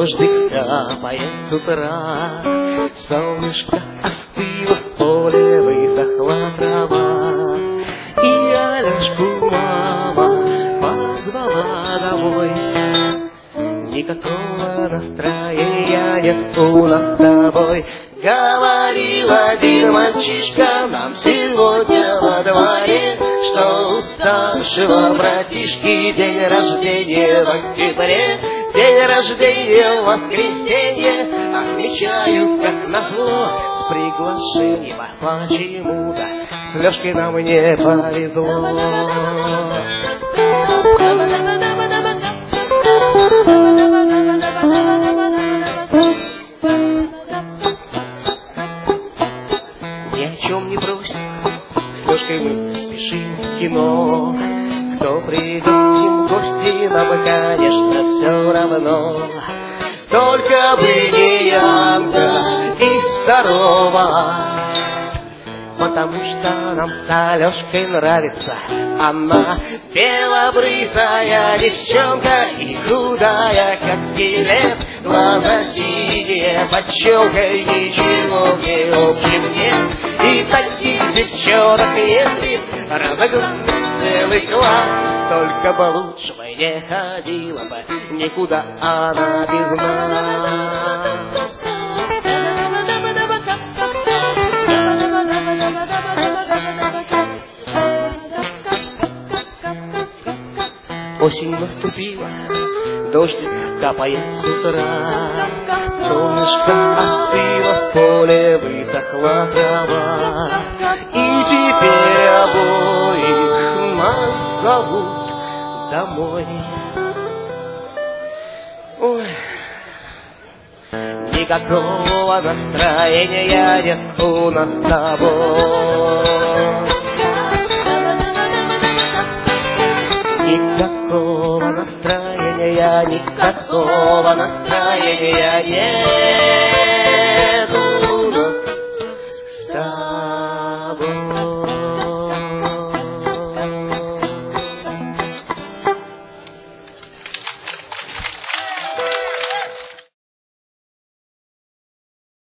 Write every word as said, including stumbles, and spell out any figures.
Дождик капает с утра, солнышко остыло в поле, высохла трава. И Алешку мама позвала домой. Никакого настроения нет у нас с тобой. Говорил один мальчишка нам сегодня во дворе, что у старшего братишки день рождения в октябре. День рождения в воскресенье отмечают, как назло, с приглашением, а почему-то с Лёшкой нам не повезло. Ни о чем не бросим, с Лёшкой мы спешим в кино. Кто придет им в гости, нам, конечно, все равно. Только бы не Янка и здорова, потому что нам с Алёшкой нравится она. Белобрысая девчонка и худая, как скелет, глаза синие под челкой, ничего не общем нет. И таких девчонок, если разогнать целый класс, только бы лучше бы не ходила бы никуда она без нас. Осень наступила, дождик капает с утра, солнышко остыло в поле, высохла трава. И теперь обоих нас зовут домой. Ой. Никакого настроения нет у нас с тобой. Никакого настроения, никакого настроения нет.